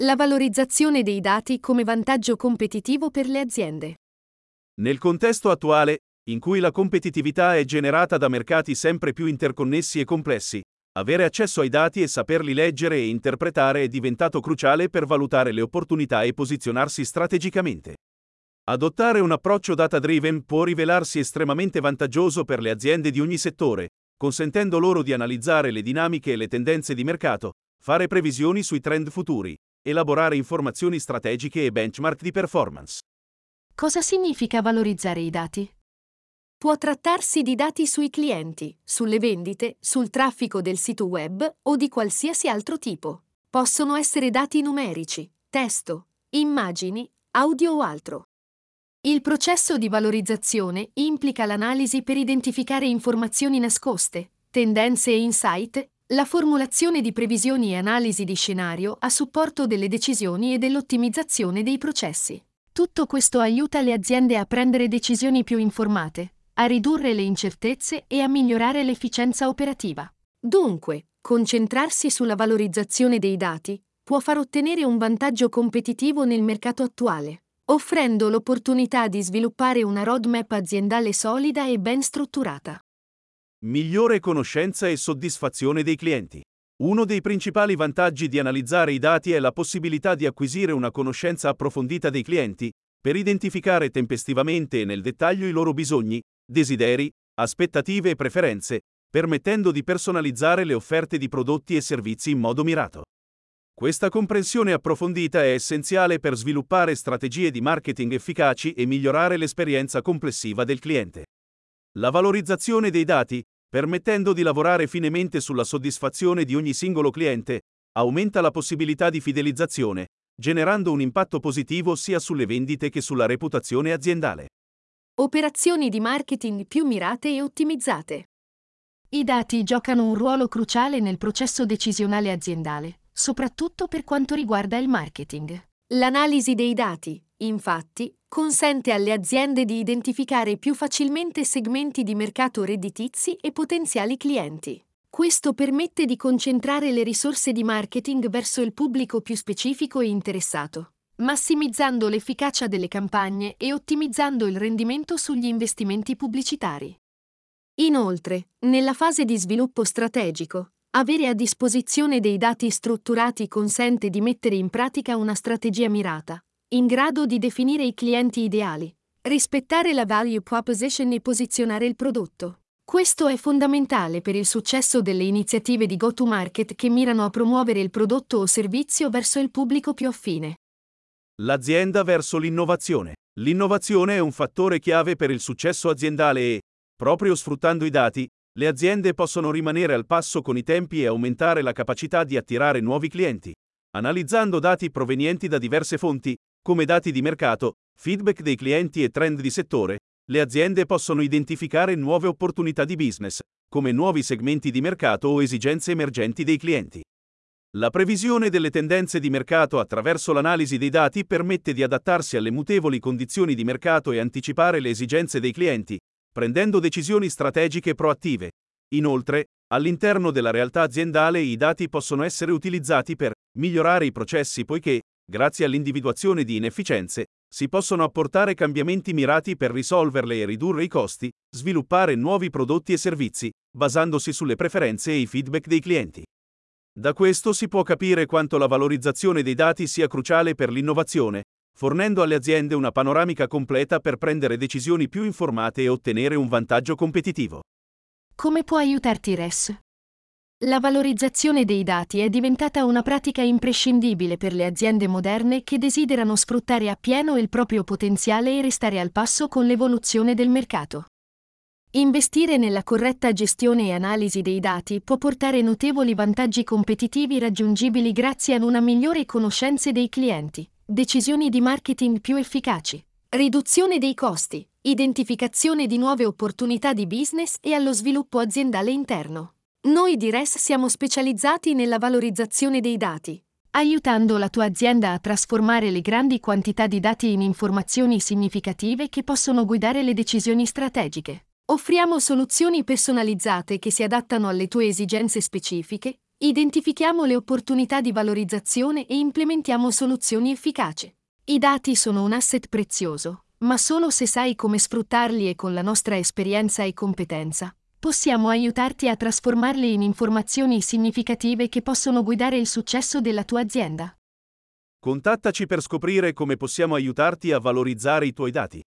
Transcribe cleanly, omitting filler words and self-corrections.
La valorizzazione dei dati come vantaggio competitivo per le aziende. Nel contesto attuale, in cui la competitività è generata da mercati sempre più interconnessi e complessi, avere accesso ai dati e saperli leggere e interpretare è diventato cruciale per valutare le opportunità e posizionarsi strategicamente. Adottare un approccio data-driven può rivelarsi estremamente vantaggioso per le aziende di ogni settore, consentendo loro di analizzare le dinamiche e le tendenze di mercato, fare previsioni sui trend futuri, elaborare informazioni strategiche e benchmark di performance. Cosa significa valorizzare i dati? Può trattarsi di dati sui clienti, sulle vendite, sul traffico del sito web o di qualsiasi altro tipo. Possono essere dati numerici, testo, immagini, audio o altro. Il processo di valorizzazione implica l'analisi per identificare informazioni nascoste, tendenze e insight, la formulazione di previsioni e analisi di scenario a supporto delle decisioni e dell'ottimizzazione dei processi. Tutto questo aiuta le aziende a prendere decisioni più informate, a ridurre le incertezze e a migliorare l'efficienza operativa. Dunque, concentrarsi sulla valorizzazione dei dati può far ottenere un vantaggio competitivo nel mercato attuale, offrendo l'opportunità di sviluppare una roadmap aziendale solida e ben strutturata. Migliore conoscenza e soddisfazione dei clienti. Uno dei principali vantaggi di analizzare i dati è la possibilità di acquisire una conoscenza approfondita dei clienti, per identificare tempestivamente e nel dettaglio i loro bisogni, desideri, aspettative e preferenze, permettendo di personalizzare le offerte di prodotti e servizi in modo mirato. Questa comprensione approfondita è essenziale per sviluppare strategie di marketing efficaci e migliorare l'esperienza complessiva del cliente. La valorizzazione dei dati, permettendo di lavorare finemente sulla soddisfazione di ogni singolo cliente, aumenta la possibilità di fidelizzazione, generando un impatto positivo sia sulle vendite che sulla reputazione aziendale. Operazioni di marketing più mirate e ottimizzate. I dati giocano un ruolo cruciale nel processo decisionale aziendale, soprattutto per quanto riguarda il marketing. L'analisi dei dati, infatti, consente alle aziende di identificare più facilmente segmenti di mercato redditizi e potenziali clienti. Questo permette di concentrare le risorse di marketing verso il pubblico più specifico e interessato, massimizzando l'efficacia delle campagne e ottimizzando il rendimento sugli investimenti pubblicitari. Inoltre, nella fase di sviluppo strategico, avere a disposizione dei dati strutturati consente di mettere in pratica una strategia mirata, in grado di definire i clienti ideali, rispettare la value proposition e posizionare il prodotto. Questo è fondamentale per il successo delle iniziative di go-to-market che mirano a promuovere il prodotto o servizio verso il pubblico più affine. L'azienda verso l'innovazione. L'innovazione è un fattore chiave per il successo aziendale e, proprio sfruttando i dati, le aziende possono rimanere al passo con i tempi e aumentare la capacità di attirare nuovi clienti. Analizzando dati provenienti da diverse fonti, come dati di mercato, feedback dei clienti e trend di settore, le aziende possono identificare nuove opportunità di business, come nuovi segmenti di mercato o esigenze emergenti dei clienti. La previsione delle tendenze di mercato attraverso l'analisi dei dati permette di adattarsi alle mutevoli condizioni di mercato e anticipare le esigenze dei clienti, prendendo decisioni strategiche proattive. Inoltre, all'interno della realtà aziendale i dati possono essere utilizzati per migliorare i processi poiché, grazie all'individuazione di inefficienze, si possono apportare cambiamenti mirati per risolverle e ridurre i costi, sviluppare nuovi prodotti e servizi, basandosi sulle preferenze e i feedback dei clienti. Da questo si può capire quanto la valorizzazione dei dati sia cruciale per l'innovazione, fornendo alle aziende una panoramica completa per prendere decisioni più informate e ottenere un vantaggio competitivo. Come può aiutarti RES? La valorizzazione dei dati è diventata una pratica imprescindibile per le aziende moderne che desiderano sfruttare appieno il proprio potenziale e restare al passo con l'evoluzione del mercato. Investire nella corretta gestione e analisi dei dati può portare notevoli vantaggi competitivi raggiungibili grazie ad una migliore conoscenza dei clienti, decisioni di marketing più efficaci, riduzione dei costi, identificazione di nuove opportunità di business e allo sviluppo aziendale interno. Noi di RES siamo specializzati nella valorizzazione dei dati, aiutando la tua azienda a trasformare le grandi quantità di dati in informazioni significative che possono guidare le decisioni strategiche. Offriamo soluzioni personalizzate che si adattano alle tue esigenze specifiche, Identifichiamo le opportunità di valorizzazione e implementiamo soluzioni efficaci. I dati sono un asset prezioso, ma solo se sai come sfruttarli e con la nostra esperienza e competenza, possiamo aiutarti a trasformarli in informazioni significative che possono guidare il successo della tua azienda. Contattaci per scoprire come possiamo aiutarti a valorizzare i tuoi dati.